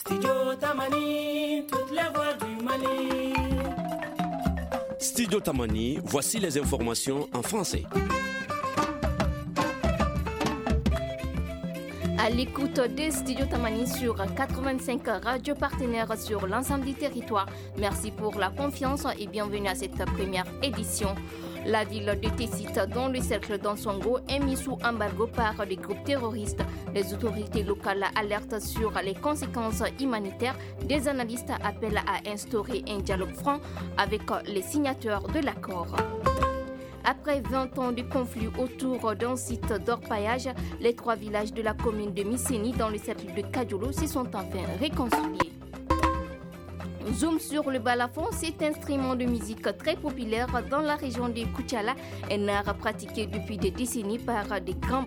Studio Tamani, toutes les voix du Mali. Studio Tamani, voici les informations en français. À l'écoute des Studios Tamani sur 85 radios partenaires sur l'ensemble du territoire. Merci pour la confiance et bienvenue à cette première édition. La ville de Tessit, dans le cercle d'Ansongo, est mise sous embargo par des groupes terroristes. Les autorités locales alertent sur les conséquences humanitaires. Des analystes appellent à instaurer un dialogue franc avec les signataires de l'accord. Après 20 ans de conflit autour d'un site d'orpaillage, les 3 villages de la commune de Misséni dans le cercle de Kadjolo se sont enfin réconciliés. Zoom sur le balafon, cet instrument de musique très populaire dans la région de Koutiala, un art pratiqué depuis des décennies par des grands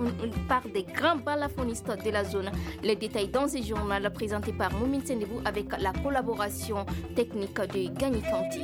balafonistes de la zone. Les détails dans ce journal présenté par Moumine Sendebou avec la collaboration technique de Gagny Kanti.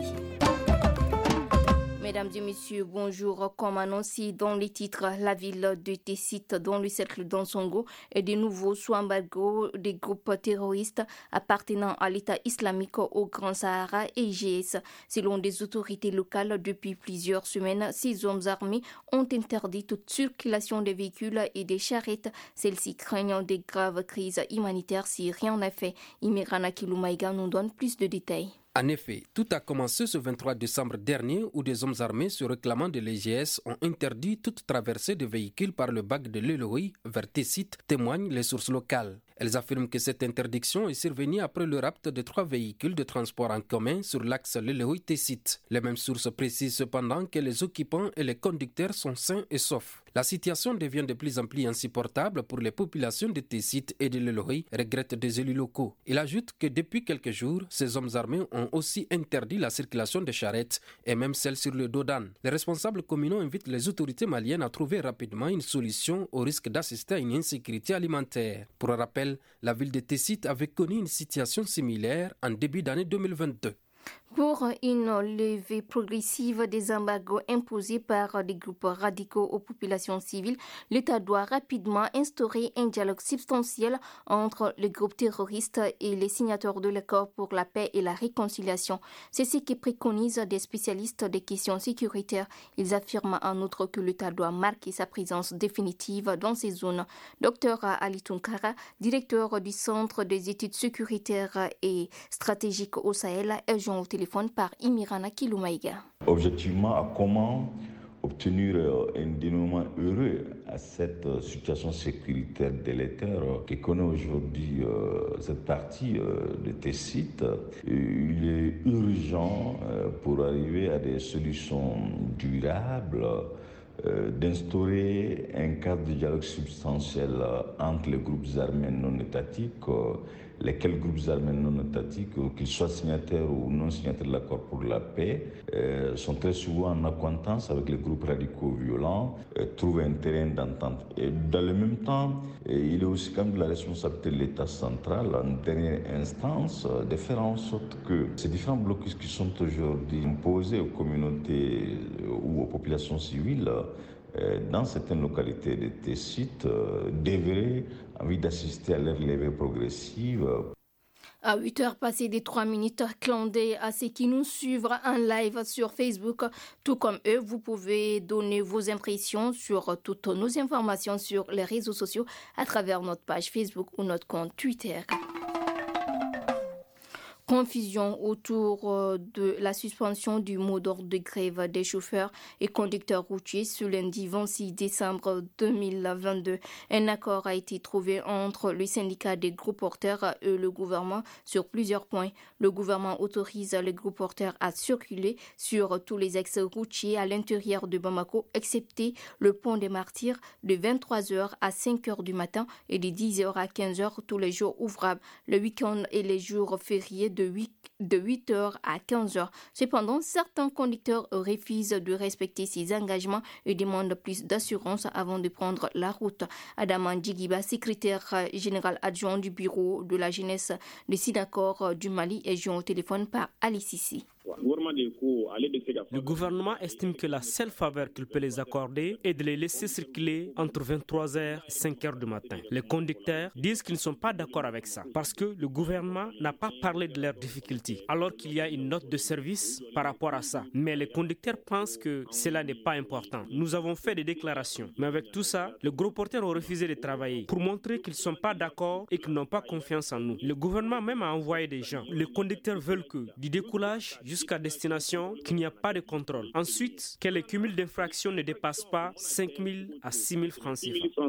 Mesdames et messieurs, bonjour. Comme annoncé dans les titres, la ville de Tessit, dans le cercle d'Ansongo, est de nouveau sous embargo des groupes terroristes appartenant à l'État islamique au Grand Sahara et IGS. Selon des autorités locales, depuis plusieurs semaines, ces hommes armés ont interdit toute circulation des véhicules et des charrettes. Celles-ci craignent des graves crises humanitaires si rien n'est fait. Imirana Kiloumaïga nous donne plus de détails. En effet, tout a commencé ce 23 décembre dernier où des hommes armés se réclamant de l'IGS ont interdit toute traversée de véhicules par le bac de l'Eloï vers Tessit, témoignent les sources locales. Elles affirment que cette interdiction est survenue après le rapt de 3 véhicules de transport en commun sur l'axe Lelehoui-Tessit. Les mêmes sources précisent cependant que les occupants et les conducteurs sont sains et saufs. La situation devient de plus en plus insupportable pour les populations de Tessit et de Lelehoui, regrettent des élus locaux. Il ajoute que depuis quelques jours, ces hommes armés ont aussi interdit la circulation des charrettes et même celle sur le dos d'âne. Les responsables communaux invitent les autorités maliennes à trouver rapidement une solution au risque d'assister à une insécurité alimentaire. Pour rappel, la ville de Tessit avait connu une situation similaire en début d'année 2022. Pour une levée progressive des embargos imposés par des groupes radicaux aux populations civiles, l'État doit rapidement instaurer un dialogue substantiel entre les groupes terroristes et les signataires de l'accord pour la paix et la réconciliation. C'est ce que préconisent des spécialistes des questions sécuritaires. Ils affirment en outre que l'État doit marquer sa présence définitive dans ces zones. Dr Ali Tunkara, directeur du Centre des études sécuritaires et stratégiques au Sahel, est joint au téléphone par Imirana Kiloumaïga. Objectivement, à comment obtenir un dénouement heureux à cette situation sécuritaire délétère que connaît aujourd'hui cette partie de Tessit. Il est urgent pour arriver à des solutions durables d'instaurer un cadre de dialogue substantiel entre les groupes armés non étatiques, lesquels groupes armés non étatiques, qu'ils soient signataires ou non signataires de l'accord pour la paix, sont très souvent en accointance avec les groupes radicaux violents, trouvent un terrain d'entente. Et dans le même temps, il est aussi quand même de la responsabilité de l'État central, en dernière instance, de faire en sorte que ces différents blocus qui sont aujourd'hui imposés aux communautés ou aux populations civiles, dans certaines localités de Tessit, devraient envie d'assister à leur levée progressive. À 8h passées des 3 minutes, clandé à ceux qui nous suivent en live sur Facebook. Tout comme eux, vous pouvez donner vos impressions sur toutes nos informations sur les réseaux sociaux à travers notre page Facebook ou notre compte Twitter. Confusion autour de la suspension du mot d'ordre de grève des chauffeurs et conducteurs routiers ce lundi 26 décembre 2022. Un accord a été trouvé entre le syndicat des gros porteurs et le gouvernement sur plusieurs points. Le gouvernement autorise les gros porteurs à circuler sur tous les axes routiers à l'intérieur de Bamako, excepté le pont des Martyrs de 23h à 5h du matin et de 10h à 15h tous les jours ouvrables. Le week-end et les jours fériés de 8h à 15h. Cependant, certains conducteurs refusent de respecter ces engagements et demandent plus d'assurance avant de prendre la route. Adama Djigiba, secrétaire général adjoint du bureau de la jeunesse de Sidakor du Mali, est joint au téléphone par Ali Sissi. Gouvernement Le gouvernement estime que la seule faveur qu'il peut les accorder est de les laisser circuler entre 23h et 5h du matin. Les conducteurs disent qu'ils ne sont pas d'accord avec ça parce que le gouvernement n'a pas parlé de leurs difficultés alors qu'il y a une note de service par rapport à ça. Mais les conducteurs pensent que cela n'est pas important. Nous avons fait des déclarations, mais avec tout ça, les gros porteurs ont refusé de travailler pour montrer qu'ils ne sont pas d'accord et qu'ils n'ont pas confiance en nous. Le gouvernement même a envoyé des gens. Les conducteurs veulent que du décollage jusqu'à destination, qu'il n'y a pas de contrôle. Ensuite, que les cumuls d'infractions ne dépassent pas 5 000 à 6 000 francs CFA.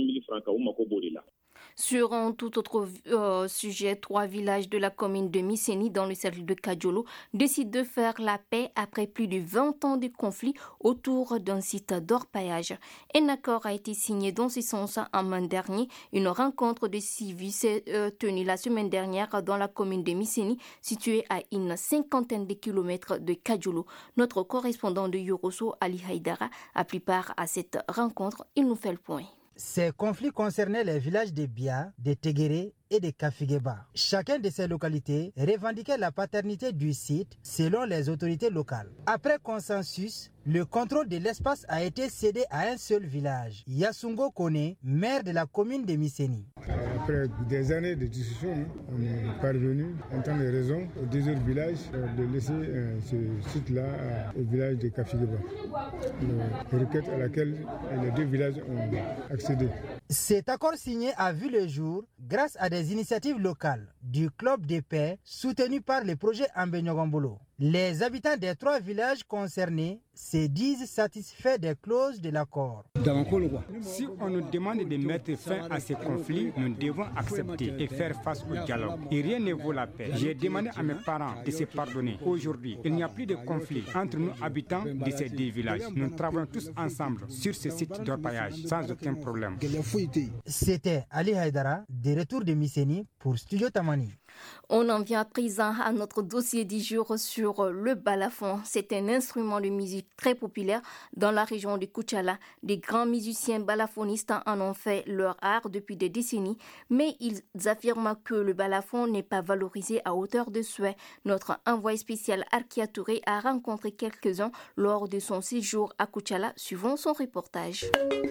Sur un tout autre sujet, 3 villages de la commune de Misséni dans le cercle de Kajolo décident de faire la paix après plus de 20 ans de conflit autour d'un site d'orpaillage. Un accord a été signé dans ce sens en mai dernier. Une rencontre de civils s'est tenue la semaine dernière dans la commune de Misséni, située à une 50aine de kilomètres de Kajolo. Notre correspondant de Yorosso, Ali Haïdara, a pris part à cette rencontre. Il nous fait le point. Ces conflits concernaient les villages de Bia, de Tegere et de Kafigeba. Chacun de ces localités revendiquait la paternité du site selon les autorités locales. Après consensus, le contrôle de l'espace a été cédé à un seul village, Yasungo Kone, maire de la commune de Misséni. Après des années de discussion, on est parvenu, en tant que raison, aux deux autres villages de laisser ce site-là au village de Kafigeba. Une requête à laquelle les deux villages ont accédé. Cet accord signé a vu le jour grâce à des initiatives locales du club de paix soutenu par le projet Ambenyogombolo. Les habitants des 3 villages concernés se disent satisfaits des clauses de l'accord. Si on nous demande de mettre fin à ces conflits, nous devons accepter et faire face au dialogue. Et rien ne vaut la paix. J'ai demandé à mes parents de se pardonner. Aujourd'hui, il n'y a plus de conflit entre nous habitants de ces 2 villages. Nous travaillons tous ensemble sur ce site d'orpaillage sans aucun problème. C'était Ali Haïdara, de retour de Misséni pour Studio Tamani. On en vient à présent à notre dossier du jour sur le balafon. C'est un instrument de musique très populaire dans la région de Koutchala. Des grands musiciens balafonistes en ont fait leur art depuis des décennies, mais ils affirment que le balafon n'est pas valorisé à hauteur de souhait. Notre envoyé spécial Arkia Touré a rencontré quelques-uns lors de son séjour à Koutchala, suivant son reportage.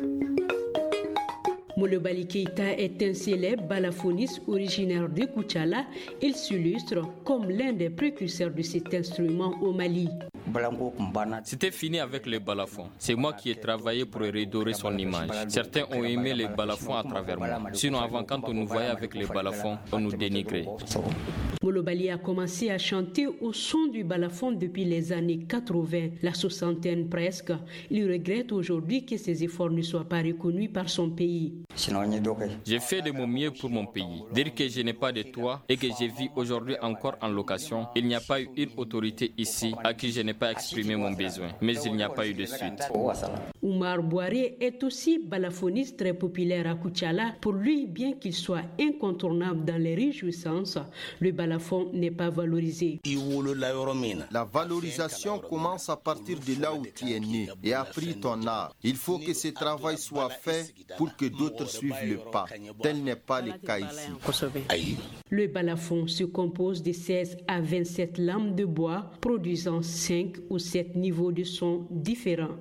Molobali Keïta est un célèbre balafoniste originaire de Koutchala. Il s'illustre comme l'un des précurseurs de cet instrument au Mali. C'était fini avec les balafons. C'est moi qui ai travaillé pour redorer son image. Certains ont aimé les balafons à travers moi. Sinon, avant, quand on nous voyait avec les balafons, on nous dénigrait. Molobali a commencé à chanter au son du balafon depuis les années 80, la soixantaine presque. Il regrette aujourd'hui que ses efforts ne soient pas reconnus par son pays. J'ai fait de mon mieux pour mon pays. Dire que je n'ai pas de toit et que je vis aujourd'hui encore en location, il n'y a pas eu une autorité ici à qui je n'ai pas exprimé mon besoin. Mais il n'y a pas eu de suite. Oumar Boiré est aussi balafoniste très populaire à Koutchala. Pour lui, bien qu'il soit incontournable dans les réjouissances, le balafon n'est pas valorisé. La valorisation commence à partir de là où tu es né et as pris ton art. Il faut que ce travail soit fait pour que d'autres suivent le pas. Tel n'est pas le cas ici. Le balafon se compose de 16 à 27 lames de bois, produisant 5 ou 7 niveaux de son différents.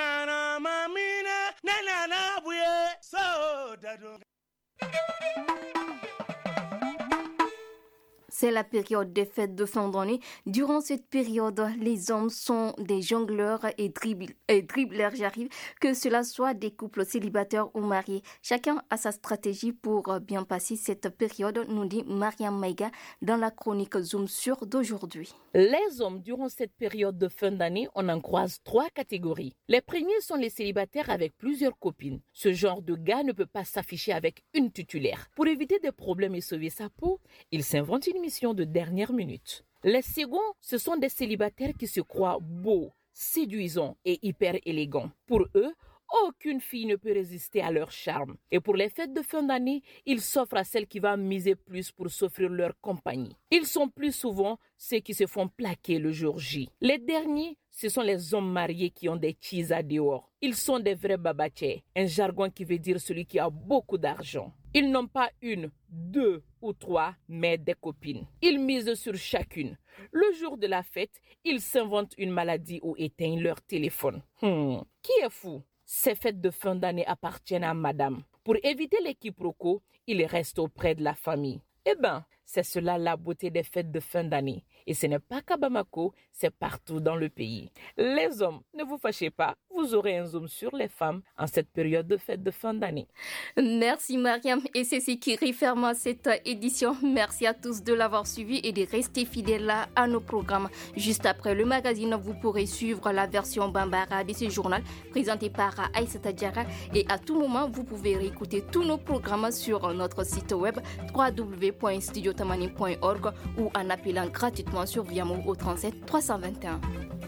C'est la période des fêtes de fin d'année. Durant cette période, les hommes sont des jongleurs et dribbleurs. J'arrive que cela soit des couples célibataires ou mariés. Chacun a sa stratégie pour bien passer cette période, nous dit Mariam Maïga dans la chronique Zoom sur d'aujourd'hui. Les hommes, durant cette période de fin d'année, on en croise 3 catégories. Les premiers sont les célibataires avec plusieurs copines. Ce genre de gars ne peut pas s'afficher avec une titulaire. Pour éviter des problèmes et sauver sa peau, il s'invente une mission de dernière minute. Les seconds, ce sont des célibataires qui se croient beaux, séduisants et hyper élégants. Pour eux, aucune fille ne peut résister à leur charme. Et pour les fêtes de fin d'année, ils s'offrent à celle qui va miser plus pour s'offrir leur compagnie. Ils sont plus souvent ceux qui se font plaquer le jour J. Les derniers, ce sont les hommes mariés qui ont des chisas dehors. Ils sont des vrais babachés, un jargon qui veut dire celui qui a beaucoup d'argent. Ils n'ont pas une, 2 ou 3, mais des copines. Ils misent sur chacune. Le jour de la fête, ils s'inventent une maladie ou éteignent leur téléphone. Qui est fou? Ces fêtes de fin d'année appartiennent à madame. Pour éviter les quiproquos, il reste auprès de la famille. Eh bien, c'est cela la beauté des fêtes de fin d'année. Et ce n'est pas qu'à Bamako, c'est partout dans le pays. Les hommes, ne vous fâchez pas, vous aurez un zoom sur les femmes en cette période de fête de fin d'année. Merci Mariam. Et c'est ce qui referme cette édition. Merci à tous de l'avoir suivi et de rester fidèles à nos programmes. Juste après le magazine, vous pourrez suivre la version Bambara de ce journal présenté par Aïssata Diarra. Et à tout moment, vous pouvez réécouter tous nos programmes sur notre site web www.studiotamani.org ou en appelant gratuitement sur Viamo au 37 321.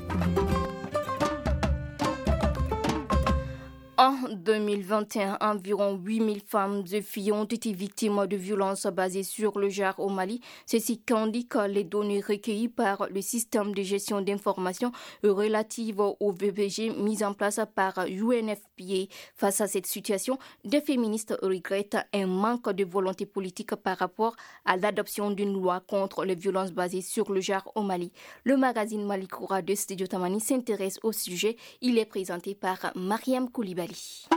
En 2021, environ 8000 femmes et filles ont été victimes de violences basées sur le genre au Mali. Ceci qu'indiquent les données recueillies par le système de gestion d'information relative au VBG mis en place par UNFPA. Face à cette situation, des féministes regrettent un manque de volonté politique par rapport à l'adoption d'une loi contre les violences basées sur le genre au Mali. Le magazine Malikoura de Studio Tamani s'intéresse au sujet. Il est présenté par Mariam Koulibaly.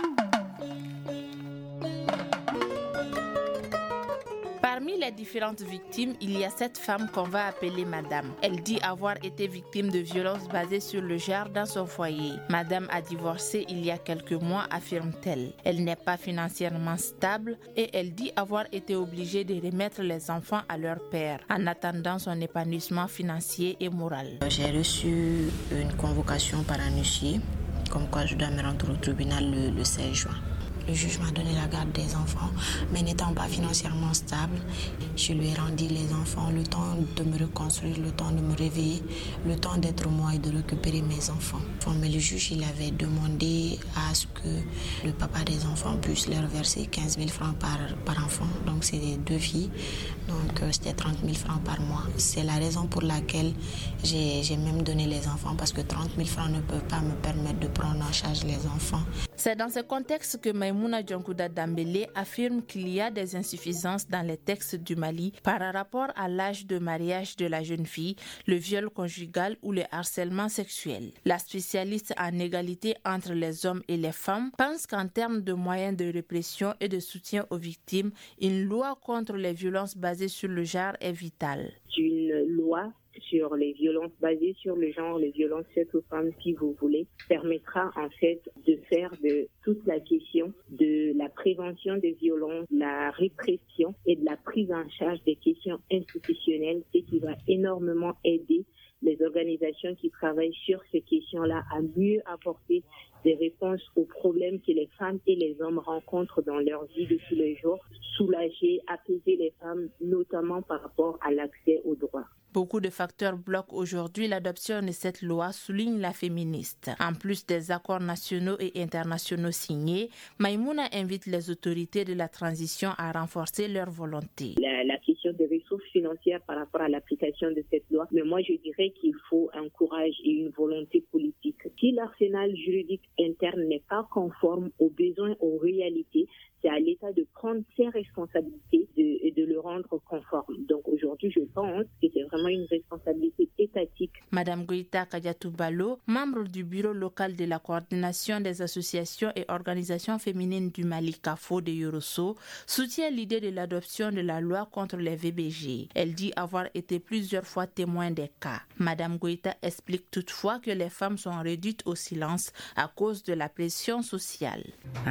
Parmi les différentes victimes, il y a cette femme qu'on va appeler Madame. Elle dit avoir été victime de violences basées sur le genre dans son foyer. Madame a divorcé il y a quelques mois, affirme-t-elle. Elle n'est pas financièrement stable et elle dit avoir été obligée de remettre les enfants à leur père en attendant son épanouissement financier et moral. J'ai reçu une convocation par un huissier, comme quoi je dois me rendre au tribunal le 16 juin. Le juge m'a donné la garde des enfants, mais n'étant pas financièrement stable, je lui ai rendu les enfants, le temps de me reconstruire, le temps de me réveiller, le temps d'être moi et de récupérer mes enfants. Mais le juge, il avait demandé à ce que le papa des enfants puisse leur verser 15 000 francs par enfant. Donc c'est 2 filles, donc c'était 30 000 francs par mois. C'est la raison pour laquelle j'ai même donné les enfants, parce que 30 000 francs ne peuvent pas me permettre de prendre en charge les enfants. C'est dans ce contexte que Maïmouna Djankouda Dambélé affirme qu'il y a des insuffisances dans les textes du Mali par rapport à l'âge de mariage de la jeune fille, le viol conjugal ou le harcèlement sexuel. La spécialiste en égalité entre les hommes et les femmes pense qu'en termes de moyens de répression et de soutien aux victimes, une loi contre les violences basées sur le genre est vitale. Une loi sur les violences basées sur le genre, les violences faites aux femmes, si vous voulez, permettra en fait de faire de toute la question de la prévention des violences, la répression et de la prise en charge des questions institutionnelles, et qui va énormément aider les organisations qui travaillent sur ces questions-là à mieux apporter des réponses aux problèmes que les femmes et les hommes rencontrent dans leur vie de tous les jours, soulager, apaiser les femmes, notamment par rapport à l'accès aux droits. Beaucoup de facteurs bloquent aujourd'hui l'adoption de cette loi, souligne la féministe. En plus des accords nationaux et internationaux signés, Maïmouna invite les autorités de la transition à renforcer leur volonté. La question des ressources financières par rapport à l'application de cette loi, mais moi je dirais qu'il faut un courage et une volonté politique. Si l'arsenal juridique interne n'est pas conforme aux besoins, aux réalités, c'est à l'État de prendre ses responsabilités et de le rendre conforme. Donc aujourd'hui, je pense que c'est vraiment une responsabilité étatique. Madame Goïta Kadiatou Balo, membre du bureau local de la coordination des associations et organisations féminines du Mali CAFO de Yorosso, soutient l'idée de l'adoption de la loi contre les VBG. Elle dit avoir été plusieurs fois témoin des cas. Madame Goïta explique toutefois que les femmes sont réduites au silence à cause de la pression sociale.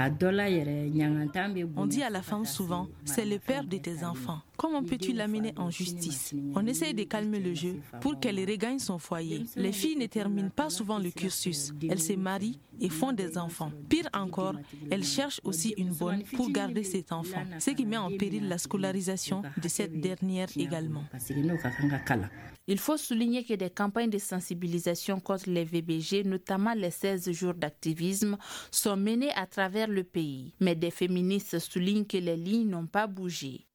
On dit à la femme souvent, c'est le père de tes enfants. Comment peux-tu l'amener en justice? On essaie de calmer le jeu pour qu'elle regagne son foyer. Les filles ne terminent pas souvent le cursus. Elles se marient et font des enfants. Pire encore, elles cherchent aussi une bonne pour garder cet enfant, ce qui met en péril la scolarisation de cette dernière également. Il faut souligner que des campagnes de sensibilisation contre les VBG, notamment les 16 jours d'activisme, sont menées à travers le pays. Mais des féministes soulignent que les lignes n'ont pas bougé.